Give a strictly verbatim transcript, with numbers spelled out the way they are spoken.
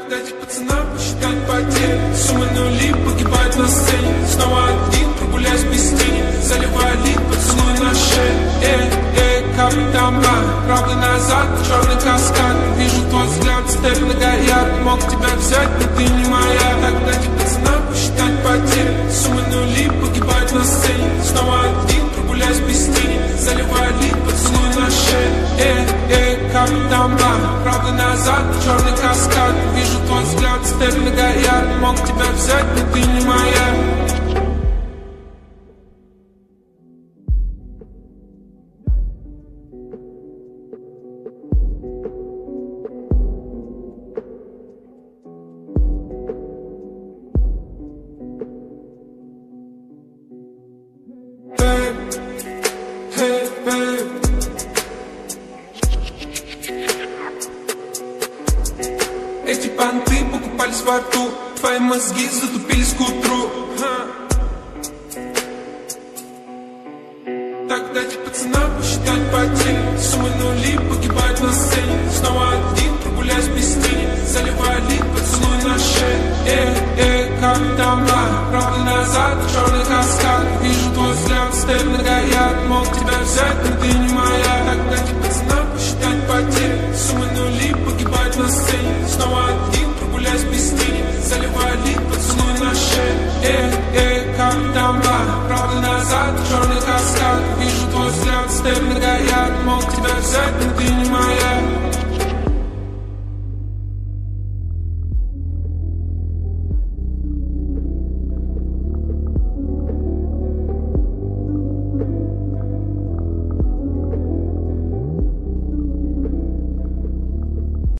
дайте пацанам посчитать потери. Суммы нули погибают на сцене. Снова один, прогуляюсь без тени. Заливая лик, поцелуй на шее. Эй, эй, капли дамба, правый назад, черный каскад. Вижу твой взгляд, степ на гаяк. Мог тебя взять, но ты не моя. Так дайте пацанам посчитать потери. Суммы нули погибают на сцене. Снова один, прогуляюсь без тени. Заливая лик, поцелуй на шее. Эй, эй, капли дамба, правый назад, черный каскад. Вижу твой взгляд, степ на гаяк. Мог тебя взять, но ты не моя. Эти понты покупались во рту, твои мозги затупились к утру. Так дайте пацанам посчитать потери. Суммы нули погибают на сцене. Снова один, прогуляюсь без тени. Заливая лик, поцелуй на шее. Эй, эй, как дамба, правый назад, черный каскад. Вижу твой взгляд, степ на гаяк. Мог тебя взять, но ты не моя. Так дайте пацанам посчитать потери. Суммы нули погибают на сцене. Снова один, прогуляюсь без тени. Заливая лик, поцелуй на шее. Эй, эй, как дамба, правый назад, черный каскад. Вижу твой взгляд, степ на гаяк. Мог тебя взять, но ты не моя.